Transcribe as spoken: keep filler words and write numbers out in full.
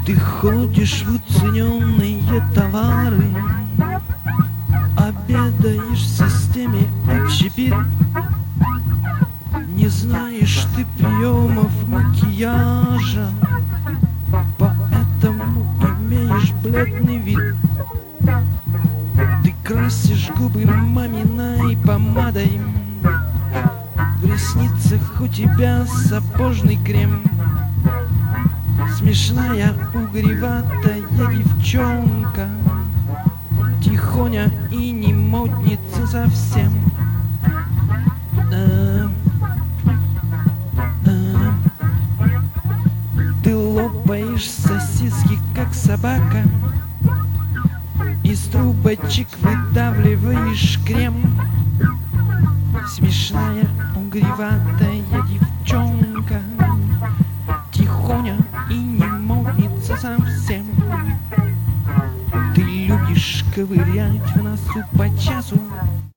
Ты ходишь в уцененные товары, обедаешь в системе общепит. Не знаешь ты приемов макияжа, поэтому имеешь бледный вид. Ты красишь губы маминой помадой, в ресницах у тебя сапожный крем. Смешная, угреватая девчонка, тихоня и не модница совсем. А, а, ты лопаешь сосиски, как собака, из трубочек выдавливаешь крем. Смешная, угреватая девчонка, тихоня и не модница совсем. Ты любишь ковырять в носу по часу,